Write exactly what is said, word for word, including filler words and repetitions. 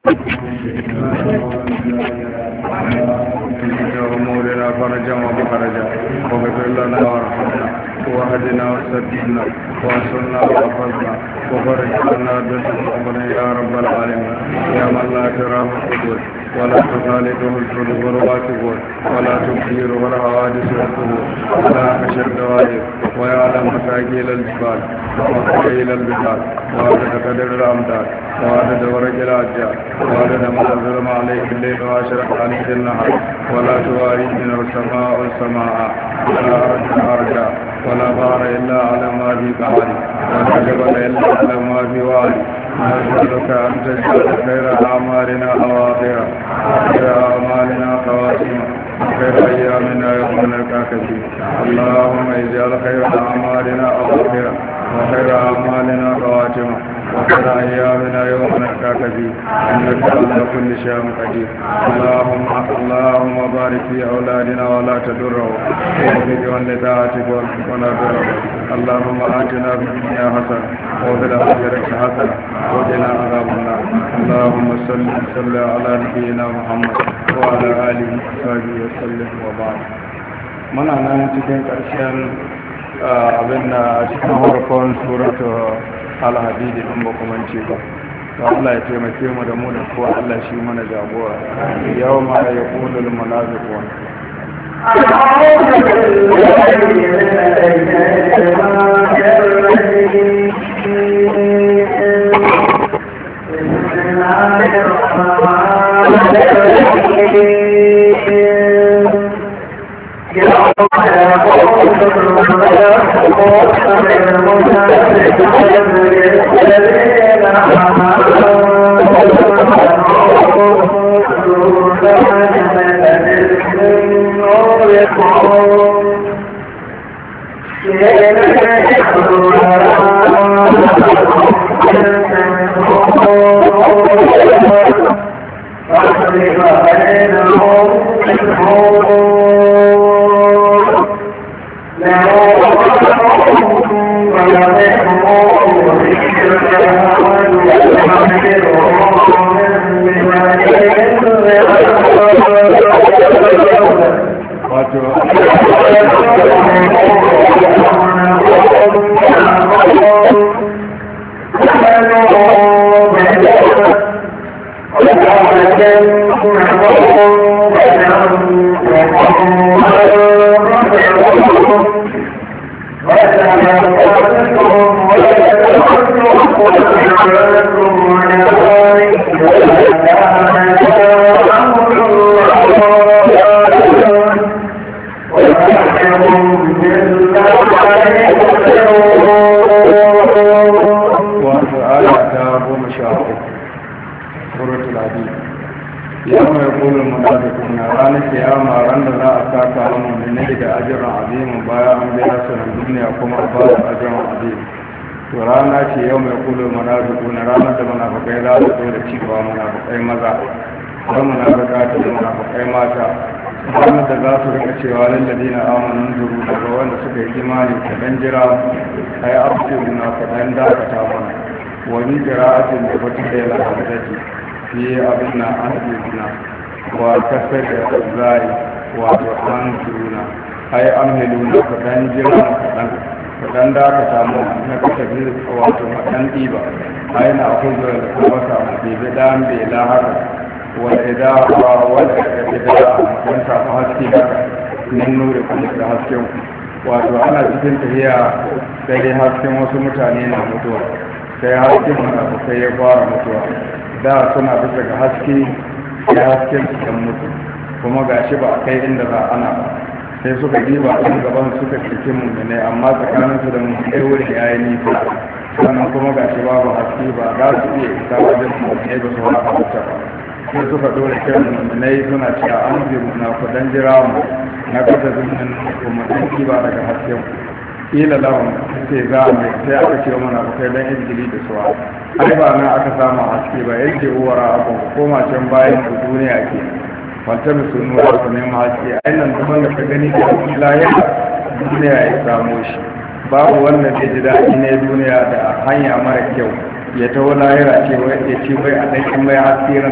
أمورنا فرجا ومخرجا واغفر لنا وارحمنا واهدنا وسددنا وانصرنا وحفظنا وفرج لنا ذنوبنا يا رب العالمين يا من لا تراه القبور ولا تخالطه الظلمات ولا تبصره الحوادث والقبور ولا خشى الدوائر ويعلم مساكيل الجبال ومساكيل البحار وعدد قدر الأمداد وعدد ورق الأشجار وعدد ما ظلم عليه الليل وأشرق عليه النهار ولا تواري منه السماء السماء ولا أرض أرجع ولا بار إلا على ما في بحري ولا جبل إلا على ما في وادي نسألك أن تجعل خير أعمالنا أواخرا وخير أعمالنا خواتيما وخير أيامنا يوم نلقاك فيه اللهم اجعل خير أعمالنا أواخرا وخير أعمالنا خواتيما وخير أيامنا يوم نلقاك فيه إنك على كل شيء قدير اللهم اللهم بارك في أولادنا ولا تضره ووفقهم لطاعتك ولا ضره اللهم آتنا في الدنيا حسنة وفي الآخرة حسنة وقنا عذاب النار اللهم صل وسلم على نبينا محمد وعلى آله وصحبه وسلم وبعد muna nan cikin ƙarshen abin da a cikin harkon suratu al-hadid din ba kuma ce ba to Allah ya taimake mu da mu da kowa Allah shi mana jagora yawma yaqulu al-munafiqun أعوذ بالله من الشيطان الرجيم بسم الله الرحمن الرحيم يوم يقول المنافقون للمنافقين للذين cewa lalladina amanu zuru daga wanda suka yi imani ta dan jira ai arfi na ka dan dakata mana wani qira'atin da wata da la hadati fi abinna anbina wa kasar da zai wato an zuruna ai amhiluna ka dan jira ka dan ka dan dakata mana na kasa bi wato dan diba ai na akwai da wata bi dan bi la haka wal ida'a wal ida'a mun ta haske haka nan nure kuma da hasken wato ana cikin tafiya sai dai hasken wasu mutane na mutuwa sai hasken munafukai ya fara mutuwa da suna bisa ga haske sai hasken su kan mutu kuma ga shi ba a kai inda za ana ba sai suka diba kan gaban suka cikin mummune amma tsakaninsu da mummunai wuri ya yi nisa sannan kuma ga shi babu haske ba za su iya isa wajen mummunai ba su haka wuce ba sai suka dole kiran mummunai suna cewa an ziru na kudan jira mu na kasa zumin kuma ɗan kiba daga hasken ila lawan sai za a mai sai aka ce mana bakai don izgili da suwa ai ba na aka samu haske ba yake uwara abin koma can bayan ku duniya ke wata da sun nuna ku nema haske ai nan zaman da ka gani da layan duniya ya samu shi babu wanda zai ji daɗi na duniya da hanya mara kyau ya taho lahira ce ya ce bai a ɗakin mai haske